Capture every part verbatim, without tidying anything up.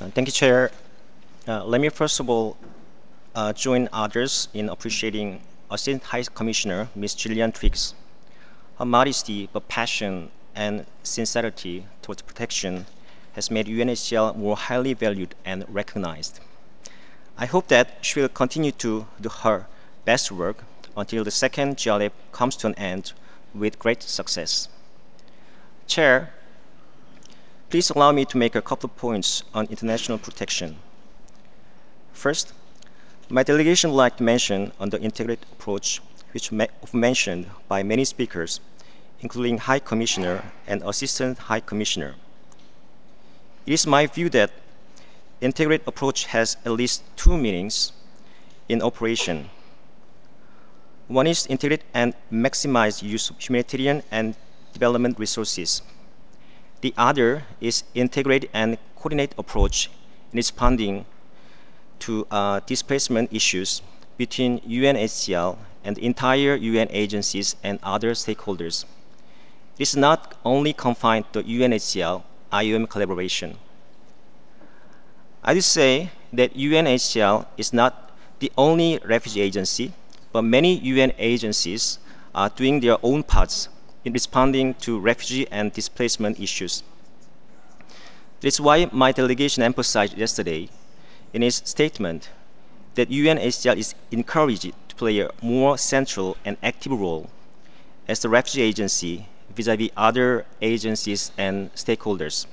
Uh, Thank you, Chair. Uh, let me first of all uh, join others in appreciating Assistant High Commissioner Miz Gillian Triggs. Her modesty, but passion and sincerity towards protection has made U N H C R more highly valued and recognized. I hope that she will continue to do her best work until the second G R F comes to an end with great success. Chair, please allow me to make a couple of points on international protection. First, my delegation would like to mention on the integrated approach, which was mentioned by many speakers, including High Commissioner and Assistant High Commissioner. It is my view that integrated approach has at least two meanings in operation. One is integrate and maximize use of humanitarian and development resources. The other is integrate and coordinate approach in responding to uh, displacement issues between U N H C R and the entire U N agencies and other stakeholders. It is not only confined to U N H C R I O M collaboration. I would say that U N H C R is not the only refugee agency, but many U N agencies are doing their own parts in responding to refugee and displacement issues. This is why my delegation emphasized yesterday in its statement that U N H C R is encouraged to play a more central and active role as the refugee agency vis-à-vis other agencies and stakeholders.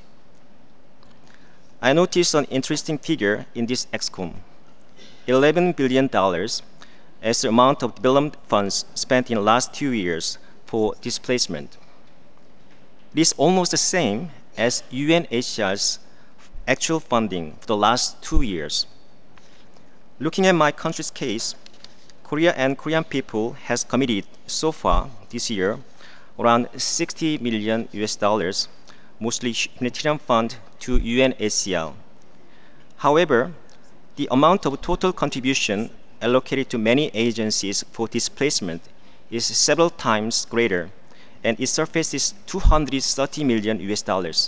I noticed an interesting figure in this ExCom, eleven billion dollars as the amount of development funds spent in the last two years for displacement. It is almost the same as U N H C R's actual funding for the last two years. Looking at my country's case, Korea and Korean people has committed so far this year around sixty million U S dollars, mostly humanitarian fund to U N H C R. However, the amount of total contribution allocated to many agencies for displacement is several times greater, and it surfaces two hundred thirty million U S dollars.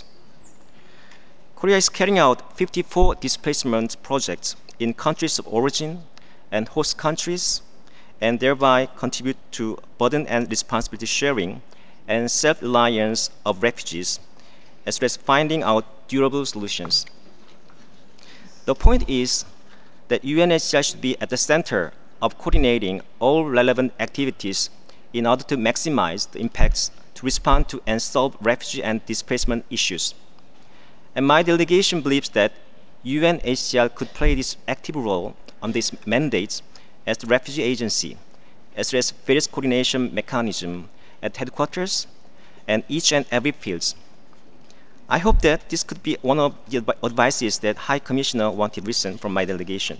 Korea is carrying out fifty-four displacement projects in countries of origin and host countries, and thereby contribute to burden and responsibility sharing and self-reliance of refugees, as well as finding out durable solutions. The point is that U N H C R should be at the center of coordinating all relevant activities in order to maximize the impacts to respond to and solve refugee and displacement issues. And my delegation believes that U N H C R could play this active role on these mandates as the refugee agency, as well as various coordination mechanisms at headquarters and each and every fields. I hope that this could be one of the advices that High Commissioner wanted to listen from my delegation.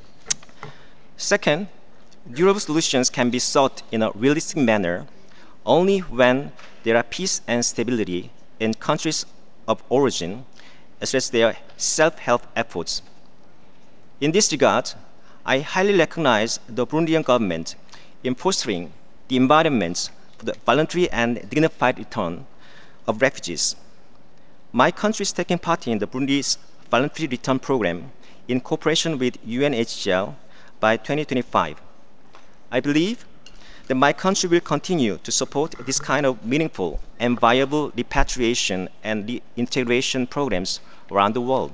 Second, durable solutions can be sought in a realistic manner only when there are peace and stability in countries of origin, as well as their self-help efforts. In this regard, I highly recognize the Burundian government in fostering the environment for the voluntary and dignified return of refugees. My country is taking part in the Burundi's voluntary return program in cooperation with U N H C R by twenty twenty-five. I believe that my country will continue to support this kind of meaningful and viable repatriation and reintegration programs around the world.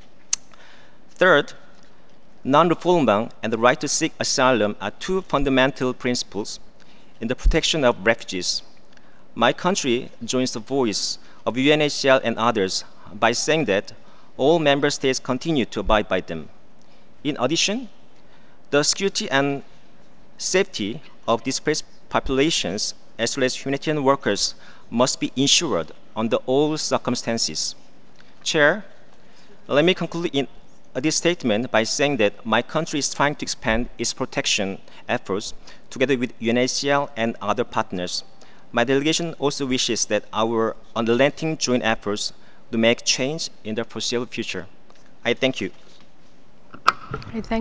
Third, non-refoulement and the right to seek asylum are two fundamental principles in the protection of refugees. My country joins the voice of U N H C R and others by saying that all member states continue to abide by them. In addition, the security and safety of displaced populations as well as humanitarian workers must be ensured under all circumstances. Chair, let me conclude in this statement by saying that my country is trying to expand its protection efforts together with U N H C R and other partners. My delegation also wishes that our unrelenting joint efforts to make change in the foreseeable future. I thank you. I thank